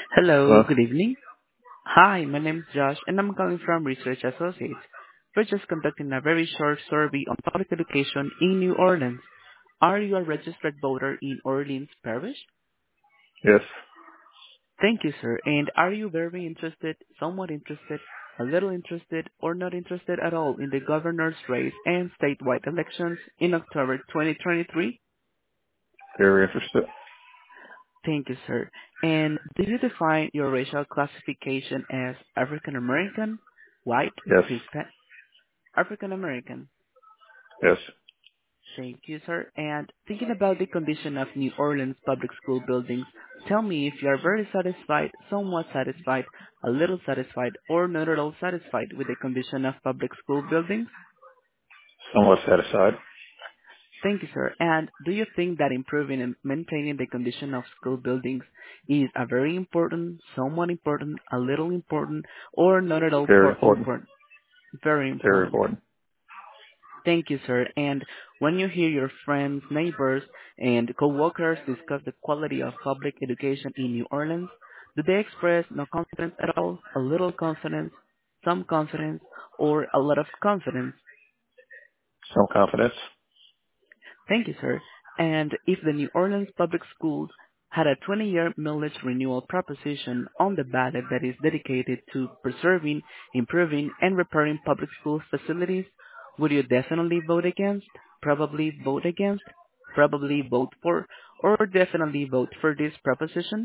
Hello, Hello? good evening. Hi, my name is Josh, and I'm calling from Research Associates. We're just conducting a very short survey on public education in New Orleans. Are you a registered voter in Orleans Parish? Yes. Thank you, sir. And are you very interested, somewhat interested, a little interested, or not interested at all in the governor's race and statewide elections in October 2023? Very interested. Thank you, sir. And do you define your racial classification as African American, white, Yes. Hispanic, African American? Yes. Thank you, sir. And thinking about the condition of New Orleans public school buildings, tell me if you are very satisfied, somewhat satisfied, a little satisfied, or not at all satisfied with the condition of public school buildings? Somewhat satisfied. Thank you, sir. And do you think that improving and maintaining the condition of school buildings is a very important, somewhat important, a little important, or not at all Very important. important? Very Very important. important. Thank you, sir. And when you hear your friends, neighbors, and coworkers discuss the quality of public education in New Orleans, do they express no confidence at all, a little confidence, some confidence, or a lot of confidence? Some confidence. Thank you, sir. And if the New Orleans Public Schools had a 20-year millage renewal proposition on the ballot that is dedicated to preserving, improving, and repairing public school facilities, would you definitely vote against, probably vote against, probably vote for, or definitely vote for this proposition?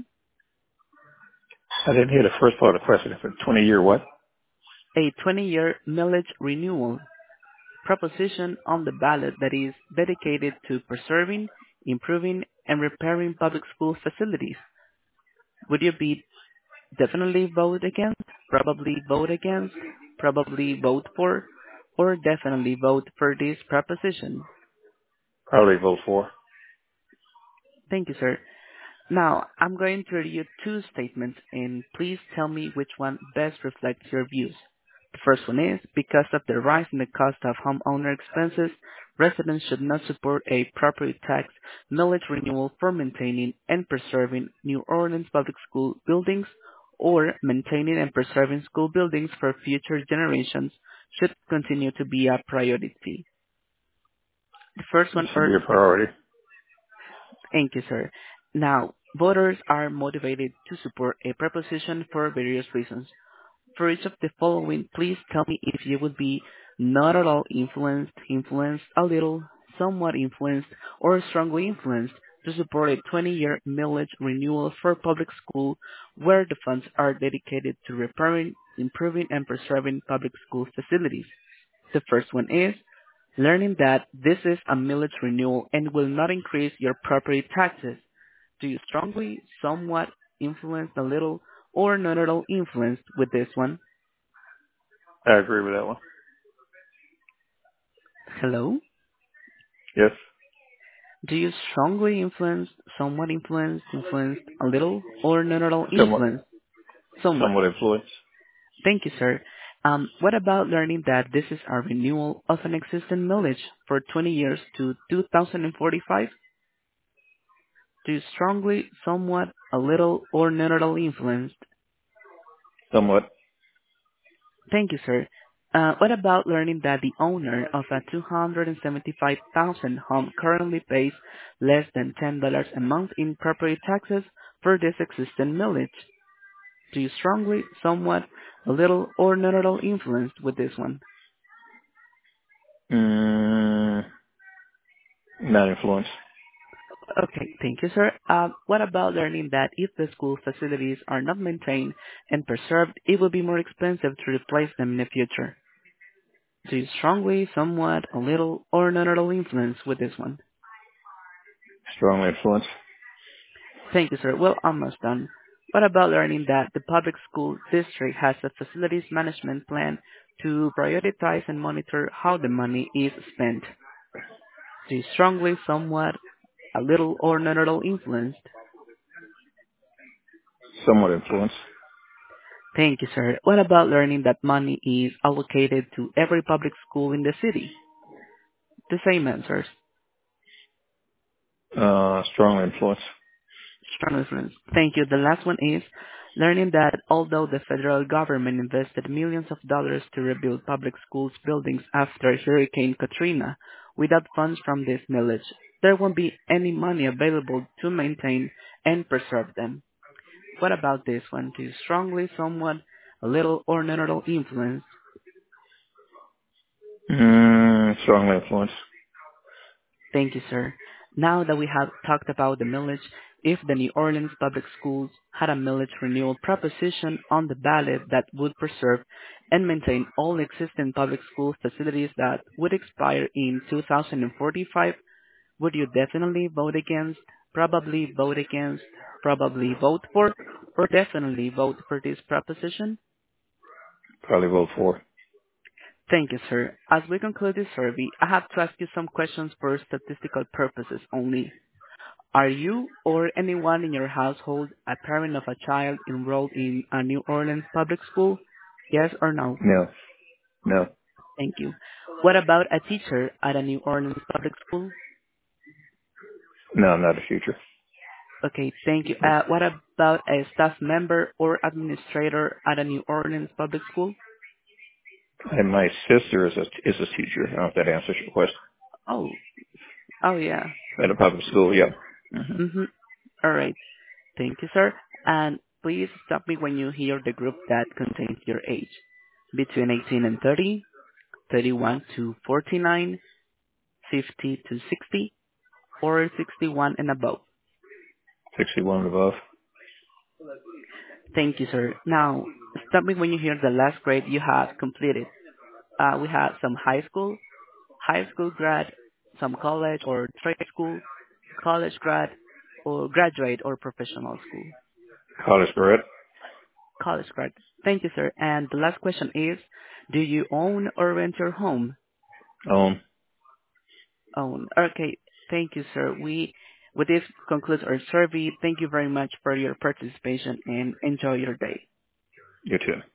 I didn't hear the first part of the question. For 20-year what? A 20-year millage renewal proposition on the ballot that is dedicated to preserving, improving, and repairing public school facilities. Would you be definitely vote against, probably vote against, probably vote for, or definitely vote for this proposition? Probably vote for. Thank you, sir. Now, I'm going to read you two statements, and please tell me which one best reflects your views. The first one is, because of the rise in the cost of homeowner expenses, residents should not support a property tax millage renewal for maintaining and preserving New Orleans public school buildings, or maintaining and preserving school buildings for future generations should continue to be a priority. The first It one should be first. a priority. Thank you, sir. Now, voters are motivated to support a proposition for various reasons. For each of the following, please tell me if you would be not at all influenced, influenced a little, somewhat influenced, or strongly influenced to support a 20-year millage renewal for public school where the funds are dedicated to repairing, improving, and preserving public school facilities. The first one is learning that this is a millage renewal and will not increase your property taxes. Do you strongly, somewhat, influenced a little, or not at all influenced with this one? I agree with that one. Hello? Yes. Do you strongly influence, somewhat influenced, influenced a little, or not at all Somewhat. influenced? Somewhat. Somewhat influence. Thank you, sir. What about learning that this is a renewal of an existing millage for 20 years to 2045? Do you strongly, somewhat, a little, or not at all influenced? Somewhat. Thank you, sir. What about learning that the owner of a 275,000 home currently pays less than $10 a month in property taxes for this existing millage? Do you strongly, somewhat, a little, or not at all influenced with this one? Mm, not influence. Okay, thank you, sir. What about learning that if the school facilities are not maintained and preserved, it will be more expensive to replace them in the future? Do you strongly, somewhat, a little, or not at all influence with this one? Strongly influence. Thank you, sir. Well, almost done. What about learning that the public school district has a facilities management plan to prioritize and monitor how the money is spent? Do you strongly, somewhat, a little, or not at all influenced? Somewhat influence. Thank you, sir. What about learning that money is allocated to every public school in the city? The same answers. Strongly influence. Strong influence. Thank you. The last one is Learning that although the federal government invested millions of dollars to rebuild public schools buildings after Hurricane Katrina, without funds from this millage, there won't be any money available to maintain and preserve them. What about this one? Too strongly, somewhat, a little, or none at all influence? Strongly influenced. Thank you, sir. Now that we have talked about the millage, if the New Orleans Public Schools had a millage renewal proposition on the ballot that would preserve and maintain all existing public school facilities that would expire in 2045, would you definitely vote against, probably vote for, or definitely vote for this proposition? Probably vote for. Thank you, sir. As we conclude this survey, I have to ask you some questions for statistical purposes only. Are you or anyone in your household a parent of a child enrolled in a New Orleans public school? Yes or no? No. No. Thank you. What about a teacher at a New Orleans public school? No, I'm not a future. Okay, thank you. What about a staff member or administrator at a New Orleans public school? And my sister is a teacher. I don't know if that answers your question. Oh, oh yeah. At a public school, yeah. Hmm. Mm-hmm. All right. Thank you, sir. And please stop me when you hear the group that contains your age. Between 18 and 30, 31 to 49, 50 to 60, or 61 and above. 61 and above. Thank you, sir. Now, stop me when you hear the last grade you have completed. We have some high school grad, some college or trade school, college grad, or graduate or professional school. College grad. College grad. Thank you, sir. And the last question is, do you own or rent your home? Own. Okay. Thank you, sir. With this concludes our survey. Thank you very much for your participation and enjoy your day. You too.